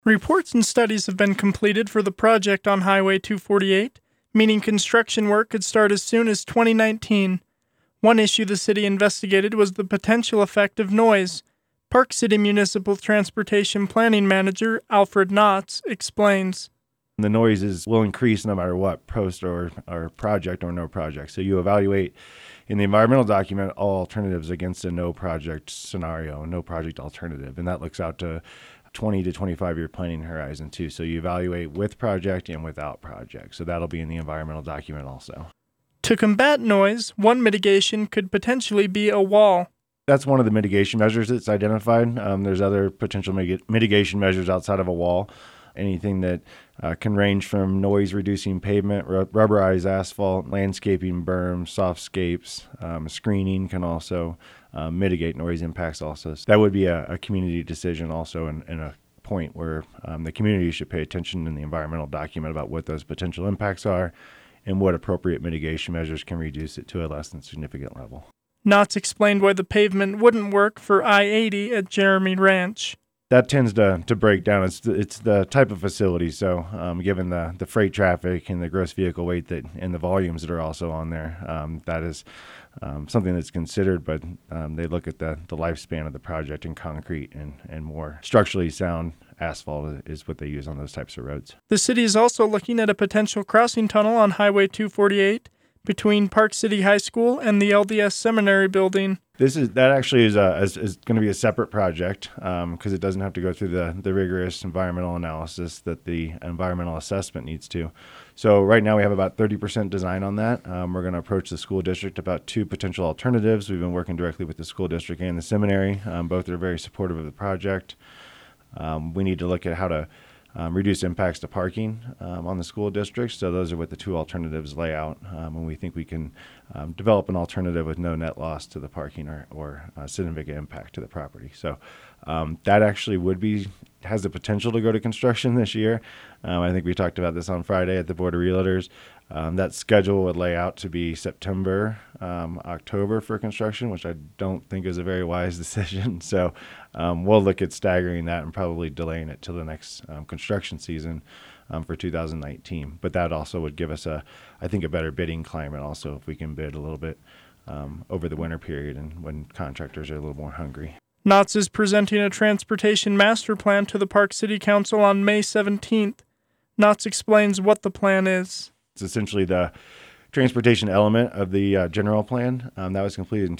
Reports and studies have been completed for the project on Highway 248, meaning construction work could start as soon as 2019. One issue the city investigated was the potential effect of noise. Park City Municipal Transportation Planning Manager Alfred Knotts explains. The noises will increase no matter what, post or project or no project. So you evaluate in the environmental document all alternatives against a no project scenario, no project alternative. And that looks out to 20 to 25 year planning horizon too. So you evaluate with project and without project. So that'll be in the environmental document also. To combat noise, one mitigation could potentially be a wall. That's one of the mitigation measures that's identified. There's other potential mitigation measures outside of a wall. Anything that can range from noise-reducing pavement, rubberized asphalt, landscaping berms, softscapes, screening can also mitigate noise impacts also. So that would be a community decision also and a point where the community should pay attention in the environmental document about what those potential impacts are and what appropriate mitigation measures can reduce it to a less than significant level. Knotts explained why the pavement wouldn't work for I-80 at Jeremy Ranch. That tends to break down. It's the type of facility. So given the freight traffic and the gross vehicle weight and the volumes that are also on there, that is something that's considered. But they look at the lifespan of the project in concrete and more structurally sound asphalt is what they use on those types of roads. The city is also looking at a potential crossing tunnel on Highway 248 between Park City High School and the LDS Seminary building. That actually is going to be a separate project because it doesn't have to go through the rigorous environmental analysis that the environmental assessment needs to. So right now we have about 30% design on that. We're going to approach the school district about two potential alternatives. We've been working directly with the school district and the seminary. Both are very supportive of the project. We need to look at how to reduce impacts to parking on the school district. So those are what the two alternatives lay out. And we think we can develop an alternative with no net loss to the parking or significant impact to the property. So that actually has the potential to go to construction this year. I think we talked about this on Friday at the Board of Realtors. That schedule would lay out to be September, October for construction, which I don't think is a very wise decision. So we'll look at staggering that and probably delaying it till the next construction season for 2019. But that also would give us I think a better bidding climate also if we can bid a little bit over the winter period and when contractors are a little more hungry. Knotts is presenting a transportation master plan to the Park City Council on May 17th. Knotts explains what the plan is. It's essentially the transportation element of the general plan. That was completed in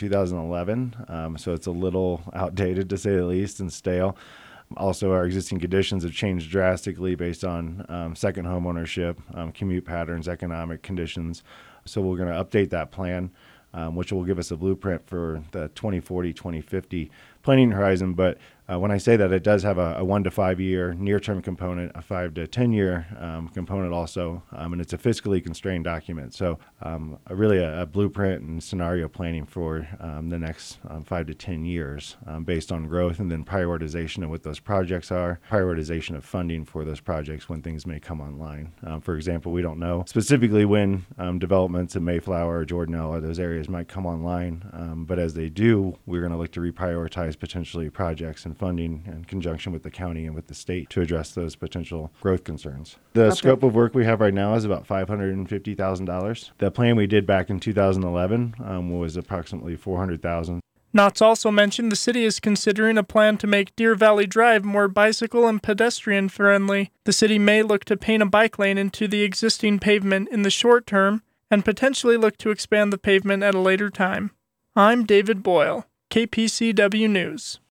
2011, so it's a little outdated to say the least and stale. Also, our existing conditions have changed drastically based on second home ownership, commute patterns, economic conditions. So we're going to update that plan, which will give us a blueprint for the 2040-2050 planning horizon. But when I say that, it does have a 1 to 5 year near-term component, a 5 to 10 year component also, and it's a fiscally constrained document. So really a blueprint and scenario planning for the next 5 to 10 years based on growth and then prioritization of what those projects are, prioritization of funding for those projects when things may come online. For example, we don't know specifically when developments in Mayflower or Jordanelle or those areas might come online, but as they do, we're going to look to reprioritize potentially projects and funding in conjunction with the county and with the state to address those potential growth concerns. The scope of work we have right now is about $550,000. The plan we did back in 2011 was approximately $400,000. Knotts also mentioned the city is considering a plan to make Deer Valley Drive more bicycle and pedestrian friendly. The city may look to paint a bike lane into the existing pavement in the short term and potentially look to expand the pavement at a later time. I'm David Boyle, KPCW News.